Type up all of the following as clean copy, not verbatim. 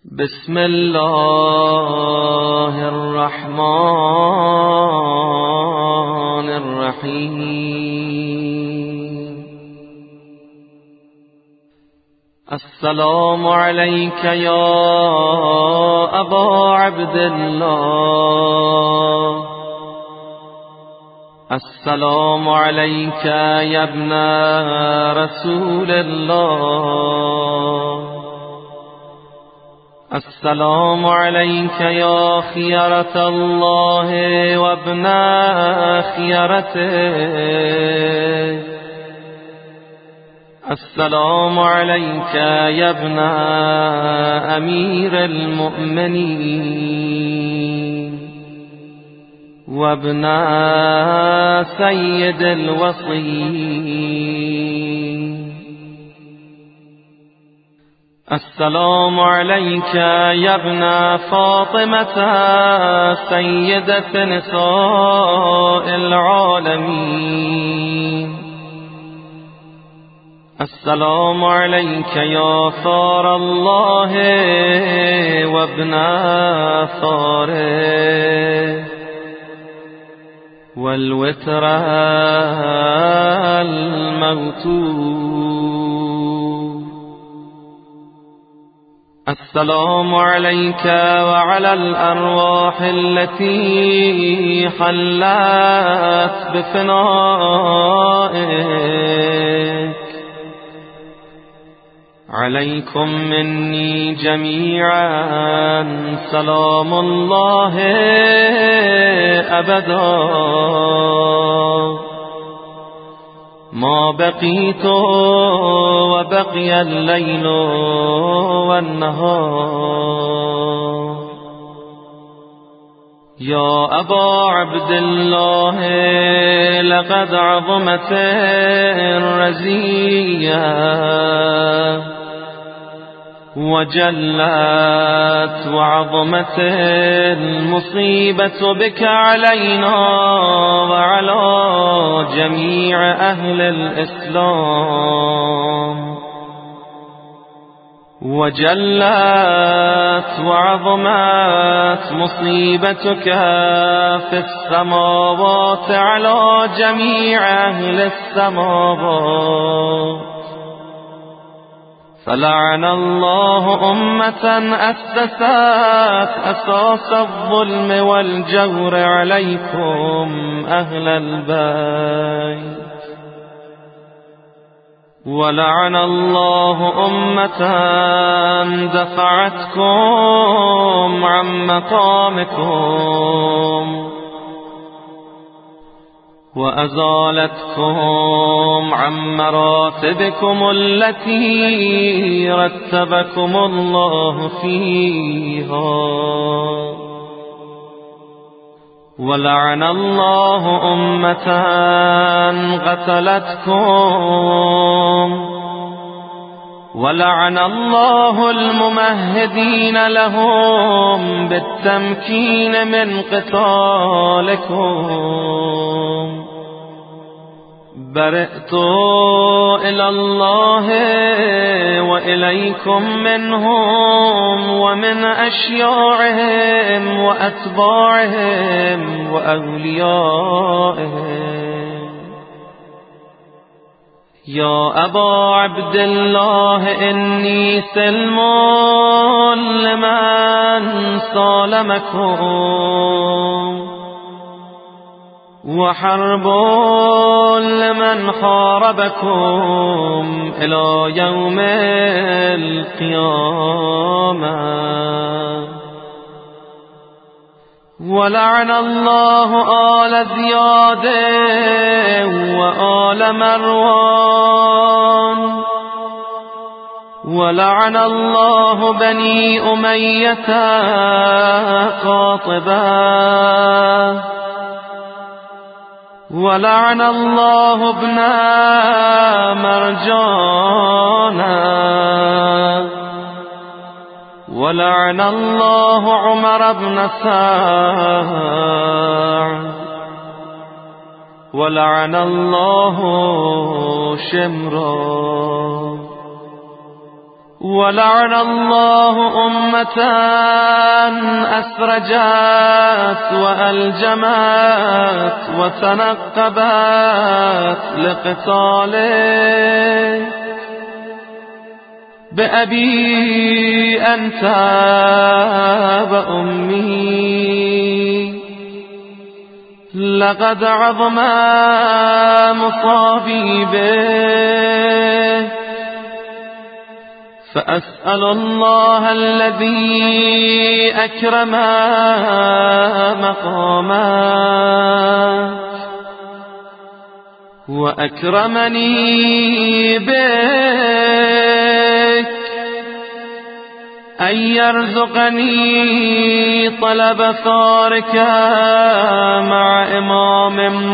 بسم الله الرحمن الرحیم. السلام علیک یا ابا عبدالله، السلام علیک یا ابن رسول الله، السلام علیک یا خیرة الله و ابن خیرته، السلام علیک یا ابن امیر المؤمنین و ابن سید الوصیین. السلام علیک یا ابن فاطمة سیدة نساء العالمین، السلام علیک یا ثار الله و ابن ثاره والوتر الموتور. السلام عليك وعلى الأرواح التي حلت بفنائك، عليكم مني جميعا سلام الله أبدا ما بقيت وبقي الليل والنهار. يا أبا عبد الله لقد عظمت الرزية وجلت وعظمت المصيبة بك علينا وعلى جميع أهل الإسلام، وجلت وعظمت مصيبتك في السماوات على جميع أهل السماوات. فلعن الله أمة أسست أساس الظلم والجور عليكم أهل البيت، ولعن الله أمة دفعتكم عن مقامكم وأزالتكم عن مراتبكم التي رتبكم الله فيها، ولعن الله أمة قتلتكم، ولعن الله الممهدين لهم بالتمكين من قتالكم. برئت إلى الله وإليكم منهم ومن أشياعهم وأتباعهم وأوليائهم. يا أبا عبد الله إني سلم لمن سالمكم وحرب لمن حاربكم إلى يوم القيامة. ولعن الله آل زياد وآل مروان، ولعن الله بني أمية قاطبة، ولعن الله ابن مرجانا، ولعن الله عمر بن سعد، ولعن الله شمرا، ولعن الله أمة أسرجت وألجمت وتنقبت لقتاله بأبي أنت وأمي لقد عظم مصابي به، فأسأل الله الذي أكرم مقامك وأكرمني بك أن يرزقني طلب ثارك مع إمام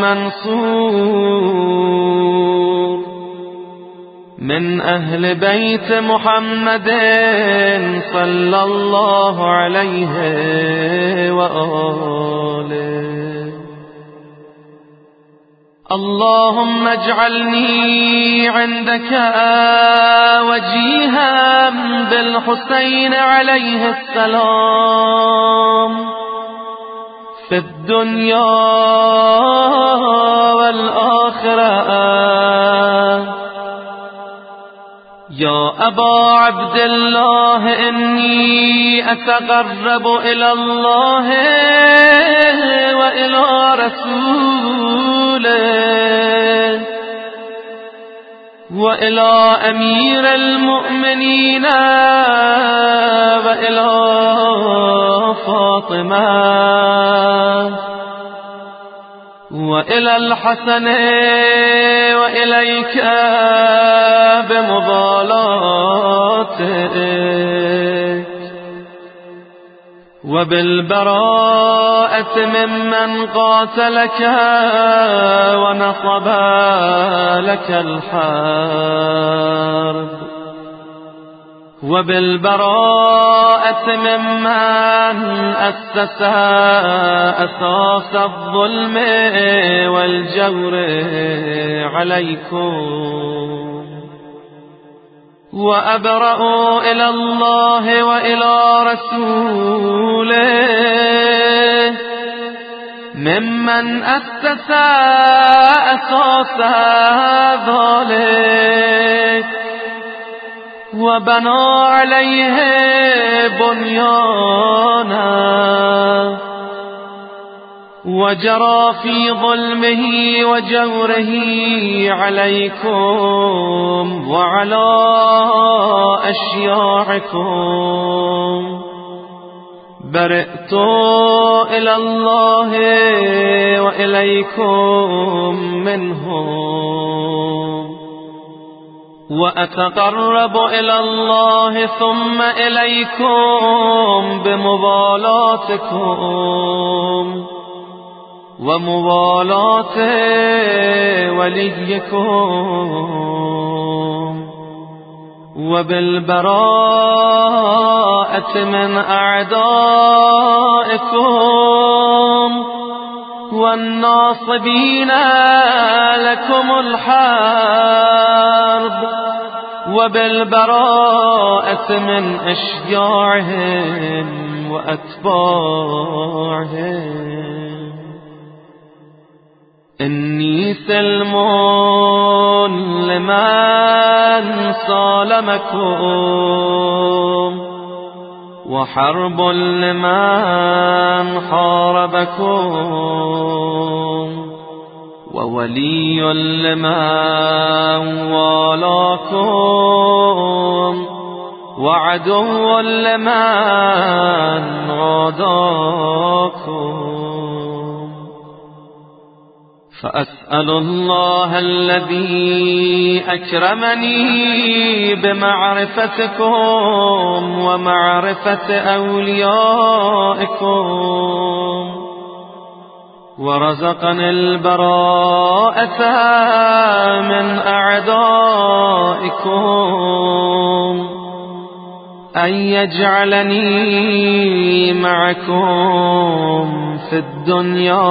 منصور من أهل بيت محمد صلى الله عليه وآله. اللهم اجعلني عندك وجيها بالحسين عليه السلام في الدنيا والآخرة. يا أبا عبد الله إني أتقرب إلى الله وإلى رسوله وإلى أمير المؤمنين وإلى فاطمة وإلى الحسن وإليك بمضالاتك وبالبراءة ممن قاتلك ونصب لك الحرب وبالبراءة ممن أسس أساس الظلم والجور عليكم. وأبرأ إلى الله وإلى رسوله ممن أسس أساس ذلك وبنى عليه بنيانا وجرى في ظلمه وجوره عليكم وعلى أشياعكم. برئت إلى الله وإليكم منهم وأتقرب إلى الله ثم إليكم بمضالاتكم وموالاة وليكم وبالبراءة من أعدائكم والناصبين لكم الحرب وبالبراءة من أشياعهم وأتباعهم. إني سلم لمن صالمكم وحرب لمن حاربكم وولي لمن والاكم وعدو لمن عاداكم. فأسأل الله الذي أكرمني بمعرفتكم ومعرفة أوليائكم ورزقني البراءة من أعدائكم أن يجعلني معكم في الدنيا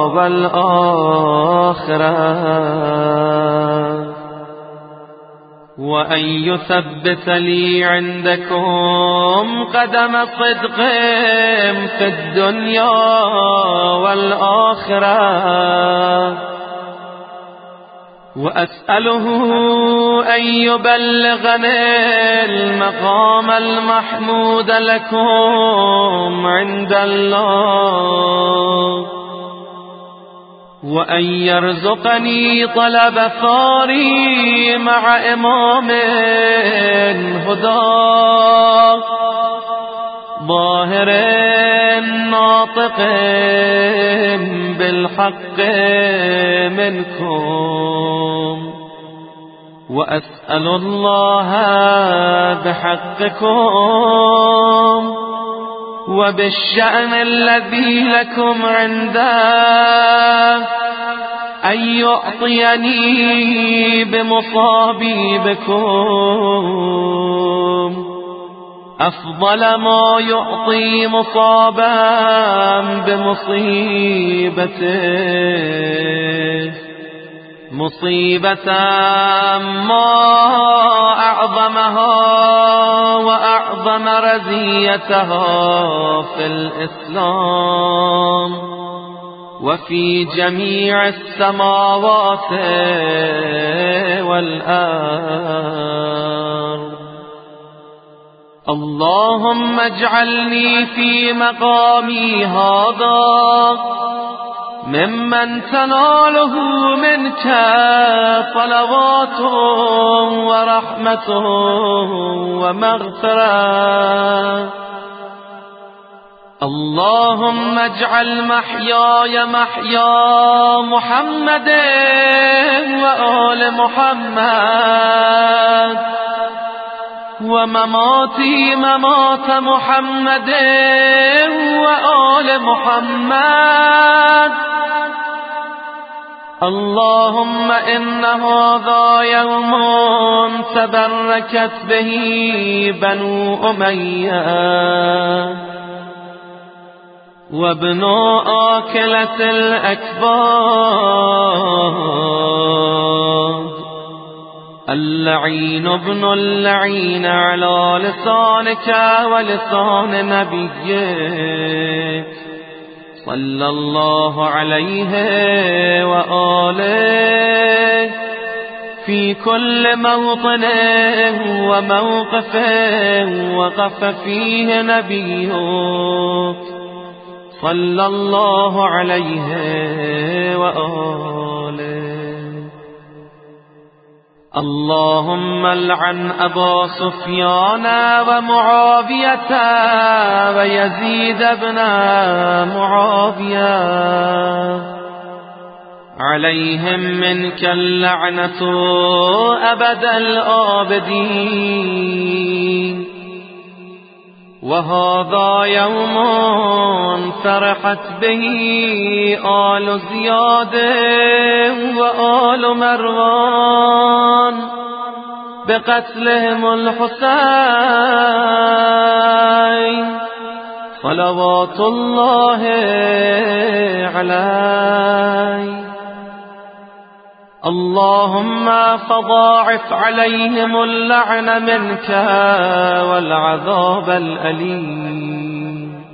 والآخرة. وأن يثبت لي عندكم قدم صدق في الدنيا والآخرة، وأسأله أن يبلغني المقام المحمود لكم عند الله، وأن يرزقني طلب ثاري مع إمام هدى ظاهر ناطق بالحق منكم، وأسأل الله بحقكم وبالشأن الذي لكم عنده أن يعطيني بمصابي بكم أفضل ما يعطي مصابا بمصيبته، مصيبة ما أعظمها وأعظم رزيتها في الإسلام وفي جميع السماوات والأرض. اللهم اجعلني في مقامي هذا ممن تناله منك صلوات ورحمة ومغفرة. اللهم اجعل محياي محيا محمد وآل محمد، ومماتي ممات محمد وآل محمد. اللهم إن هذا يوم تبركت به بنو أمية وابن آكلة الأكباد، اللعين ابن اللعين على لسانك ولسان نبيك صلى الله عليه وآله في كل موطن وموقف وقف فيه نبيك صلى الله عليه وآله. اللهم العن أبا سفيان ومعاوية ويزيد بن معاوية، عليهم منك اللعنة أبد الآبدين. وهذا يوم فرحت به آل زياد وآل مروان بقتلهم الحسين صلوات الله عليه. اللهم فضاعف عليهم اللعن منك والعذاب الأليم.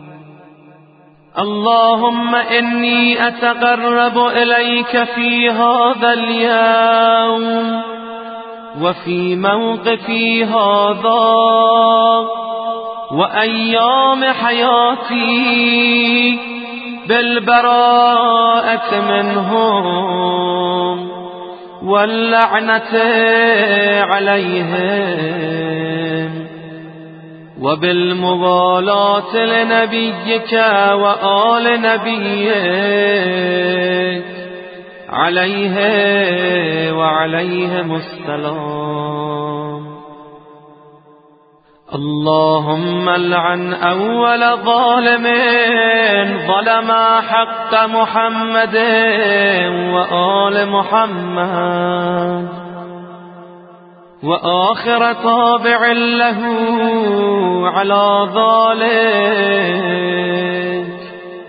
اللهم إني أتقرب إليك في هذا اليوم وفي موقفي هذا وأيام حياتي بالبراءة منهم واللعنة عليهم وبالموالاة لنبيك وآل نبيك عليه وعليهم السلام. اللهم العن أول ظالم ظلم حق محمد وآل محمد وآخر تابع له على ذلك.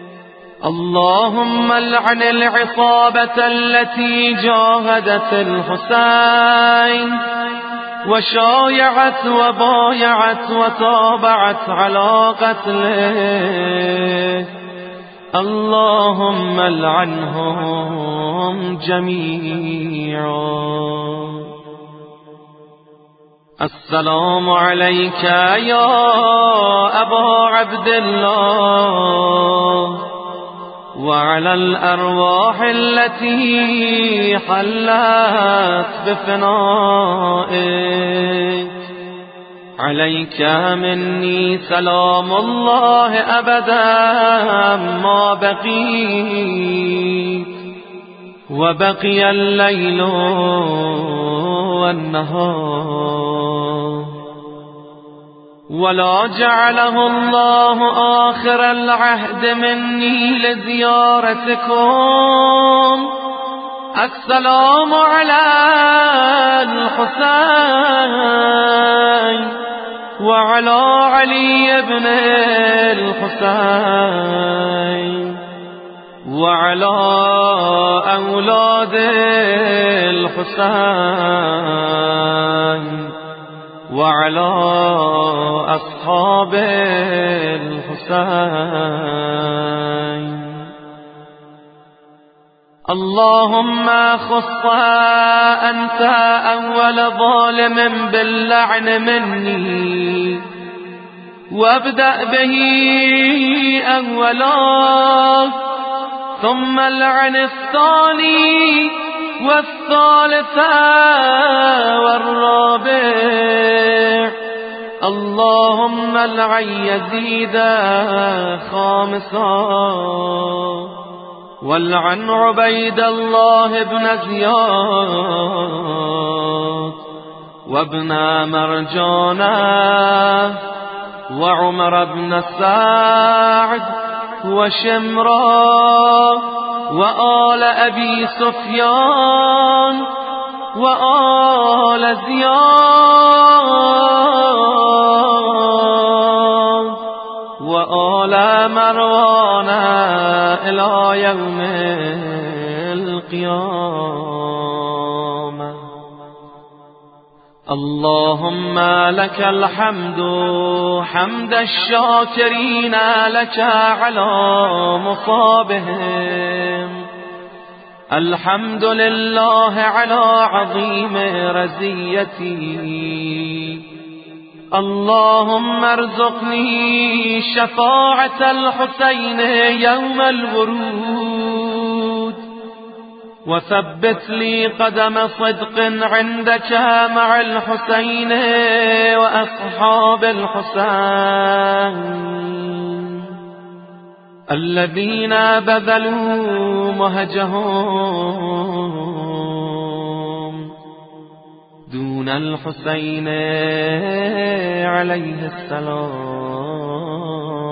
اللهم العن العصابة التي جاهدت الحسين وشايعت وبايعت وتابعت على قتله. اللهم العنهم جميعا. السلام عليك يا أبا عبد الله وعلى الأرواح التي حلت بفنائك. عليك مني سلام الله أبدا ما بقيت وبقي الليل والنهار، ولا جعله الله آخر العهد مني لزيارتكم. السلام على الحسين وعلى علي بن الحسين وعلى أولاد الحسين وعلى أصحاب الحسين. اللهم خص أنت أول ظالم باللعن مني، وابدأ به أولا، ثم العن الثاني والثالث والرابع. اللهم العن يزيد خامسا، والعن عبيد الله بن زياد وابن مرجانة وعمر بن سعد وشمرا وآل أبي سفيان وآل زياد وآل مروان إلى يوم القيامة. اللهم لك الحمد حمد الشاكرين لك على مصابهم. الحمد لله على عظيم رزيتي. اللهم ارزقني شفاعة الحسين يوم الورود، وثبت لي قدم صدق عندك مع الحسين وأصحاب الحسين الذين بذلوا مهجهم دون الحسين عليه السلام.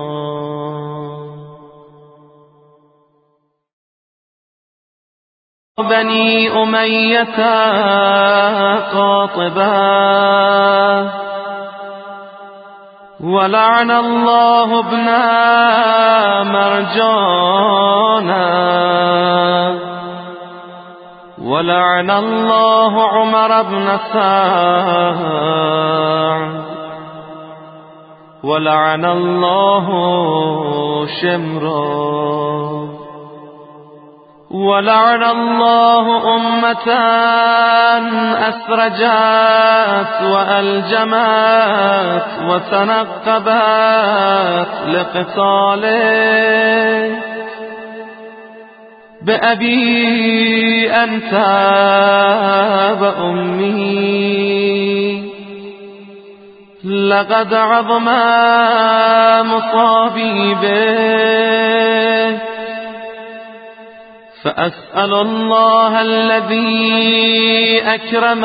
بني أمية قاطبا، ولعن الله ابن مرجانا، ولعن الله عمر بن سعد، ولعن الله شمرا، ولعن الله أمة أسرجت وألجمت وتنقبت لقتاله. بأبي أنت وأمي لقد عظم مصابي به، فأسأل الله الذي أكرم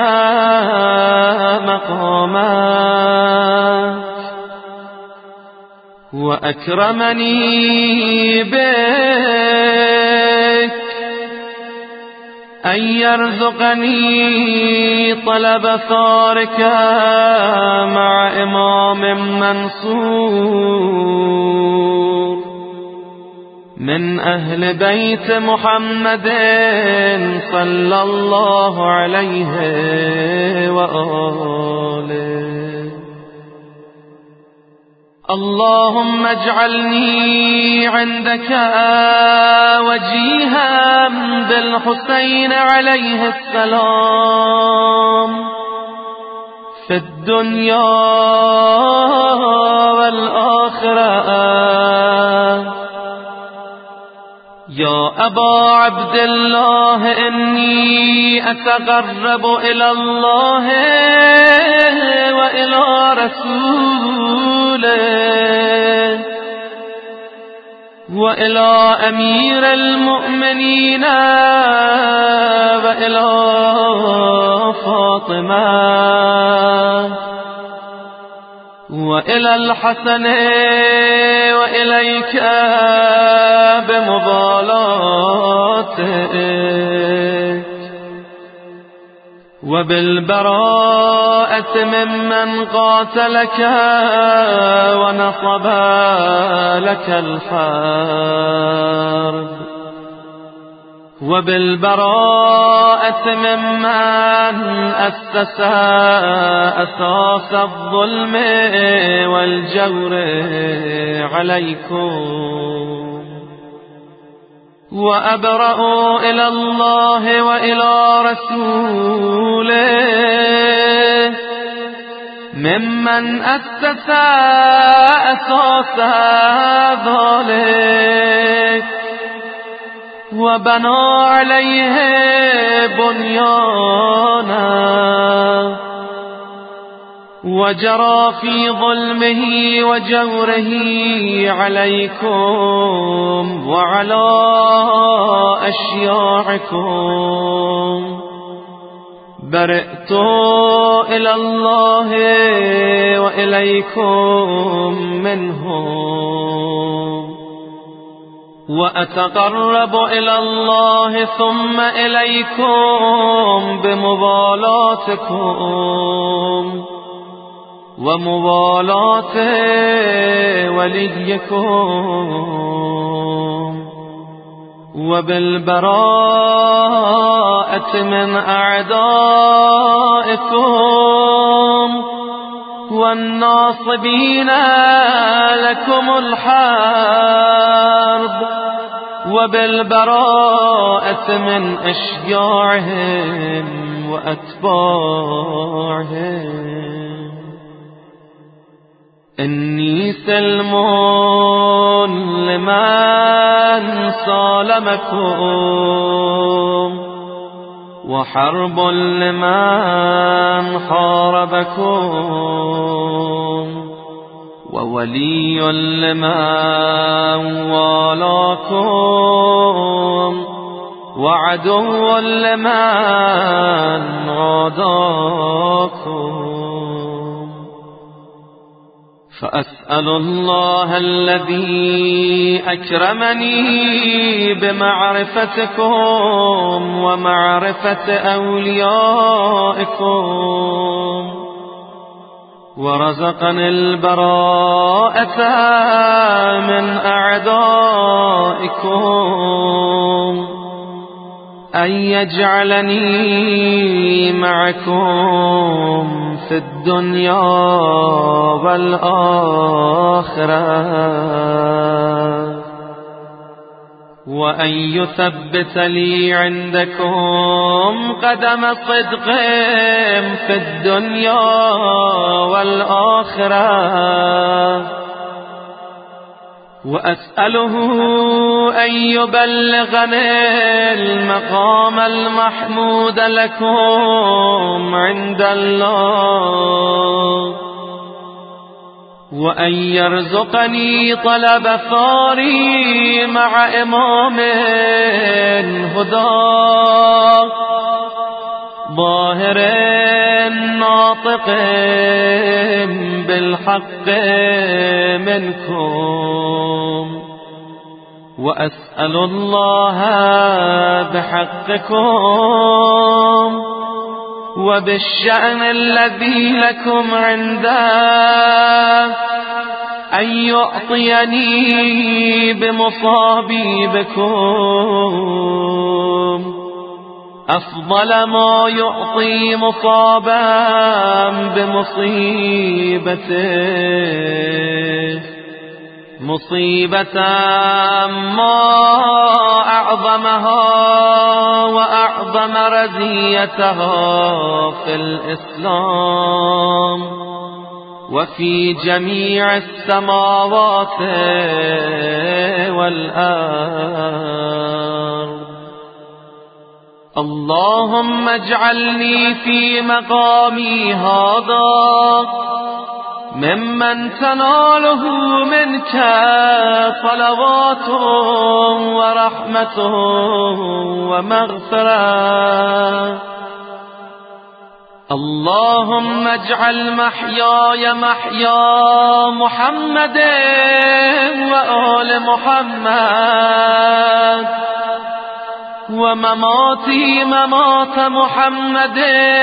مقامك وأكرمني بك أن يرزقني طلب ثارك مع إمام منصور من أهل بيت محمد صلى الله عليه وآله. اللهم اجعلني عندك وجيها بالحسين عليه السلام في الدنيا والآخرة. يا أبا عبد الله إني أتقرب إلى الله وإلى رسوله وإلى أمير المؤمنين وإلى فاطمة وإلى الحسن وإليك بمبالاتك وبالبراءة ممن قاتلك ونصب لك الحرب وبالبراءة ممن أسس أساس الظلم والجور عليكم. وأبرأ إلى الله وإلى رسوله ممن أسس أساس ذلك وبنى عليه بنيانا وجرى في ظلمه وجوره عليكم وعلى أشياعكم. برئت إلى الله وإليكم منهم وأتقرب إلى الله ثم إليكم بمبالاتكم ومبالاة وليكم وبالبراءة من أعدائكم والناصبين لكم الحرب وبالبراءة من أشياعهم وأتباعهم. إني سلم لمن سالمكم وحرب لمن حاربكم وولي لمن والاكم وعدو لمن عاداكم. فأسأل الله الذي أكرمني بمعرفتكم ومعرفة أوليائكم ورزقني البراءة من أعدائكم أن يجعلني معكم في الدنيا والآخرة وأن يثبت لي عندكم قدم صدق في الدنيا والآخرة وأسأله أن يبلغني المقام المحمود لكم عند الله وأن يرزقني طلب ثاري مع إمام هدى ظاهر ناطق بالحق منكم وأسأل الله بحقكم وبالشأن الذي لكم عنده أن يعطيني بمصابي بكم أفضل ما يعطي مصابا بمصيبته، مصيبة ما أعظمها وأعظم رزيتها في الإسلام وفي جميع السماوات والأرض. اللهم اجعلني في مقامي هذا ممن تناله منك صلوات ورحمة ومغفرة. اللهم اجعل محياي محيا محمد وآل محمد ومماتي ممات محمد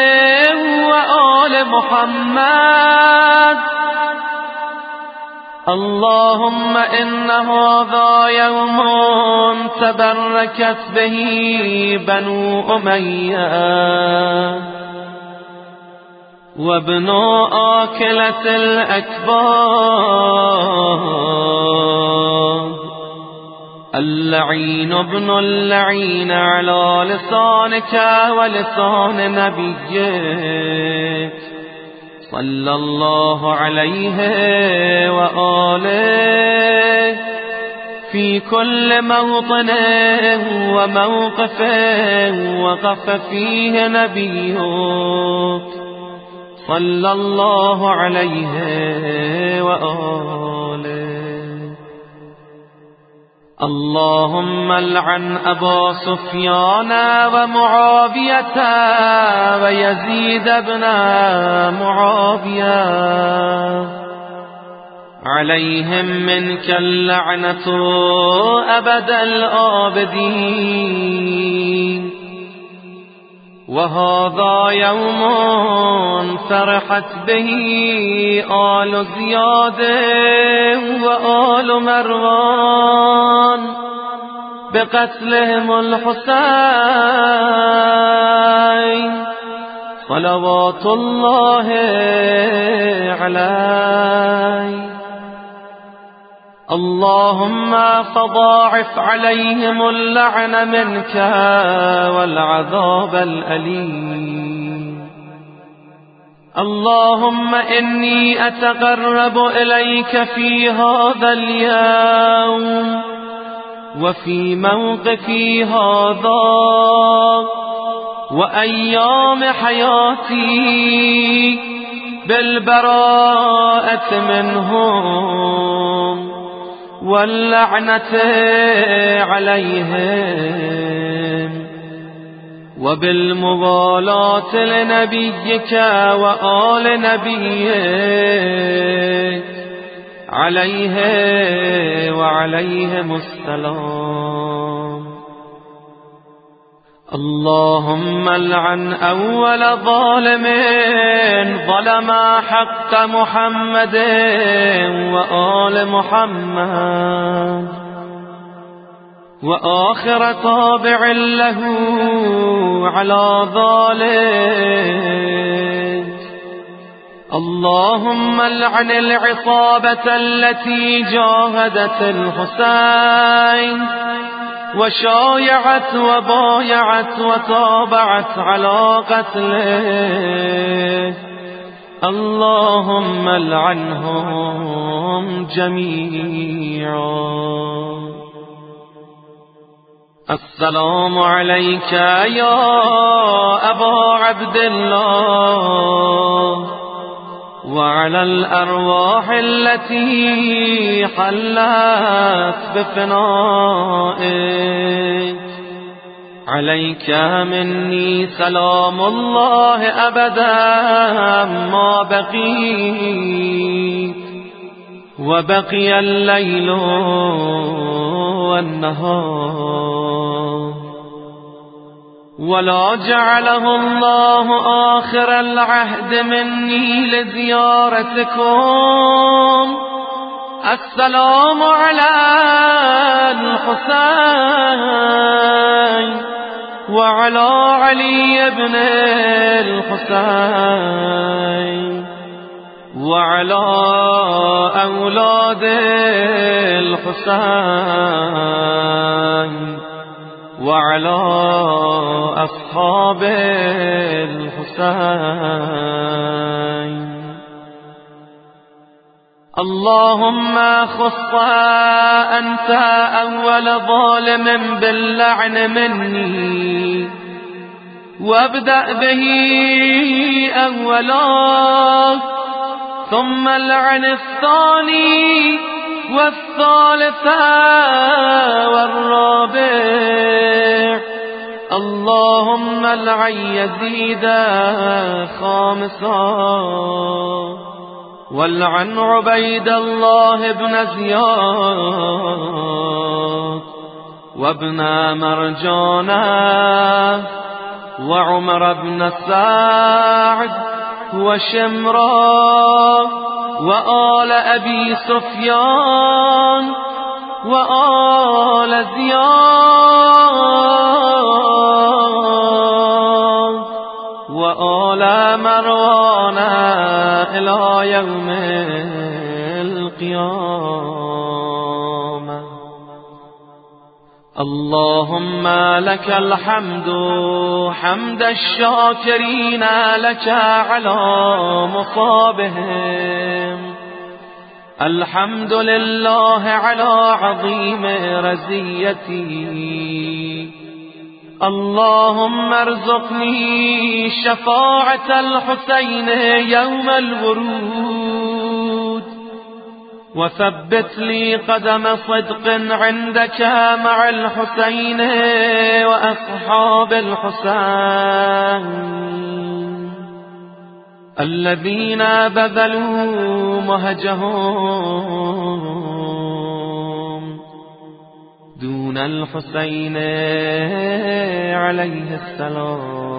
وآل محمد. اللهم إن هذا يوم تبركت به بنو أمية وابن آكلة الأكباد اللعين ابن اللعين على لسانك ولسان نبيك صلى الله عليه وآله في كل موطن وموقف وقف فيه نبيك صلى الله عليه وآله. اللهم العن أبا سفيان ومعاوية ويزيد بن معاوية عليهم منك اللعنة أبد الآبدين. وهذا يوم فرحت به آل زياد وآل مروان بقتلهم الحسين صلوات الله عليه. اللهم فضاعف عليهم اللعن منك والعذاب الأليم. اللهم إني أتقرب إليك في هذا اليوم وفي موقفي هذا وأيام حياتي بالبراءة منهم واللعنة عليهم وبالموالاة لنبيك وآل نبيك عليه وعليهم السلام. اللهم العن أول ظالم ظلم حق محمد وآل محمد وآخر تابع له على ذلك. اللهم العن العصابة التي جاهدت الحسين وشايعت وبايعت وتابعت على قتله. اللهم العنهم جميعا. السلام عليك يا أبا عبد الله وعلى الأرواح التي حلت بفنائك. عليك مني سلام الله أبدا ما بقيت وبقي الليل والنهار ولا جعله الله آخر العهد مني لزيارتكم السلام على الحسين وعلى علي بن الحسين وعلى أولاد الحسين وعلى أصحاب الحسين. اللهم خص أنت أول ظالم باللعن مني وابدأ به أولا ثم العن الثاني والثالث والرابع. اللهم العن يزيد خامسا والعن عبيد الله بن زياد وابن مرجانة وعمر بن سعد وشمرا وآل أبي سفيان وآل زياد وآل مروان إلى يوم القيامة. اللهم لك الحمد حمد الشاكرين لك على مصابهم. الحمد لله على عظيم رزيتي. اللهم ارزقني شفاعة الحسين يوم الورود وثبت لي قدم صدق عندك مع الحسين وأصحاب الحسين الذين بذلوا مهجهم دون الحسين عليه السلام.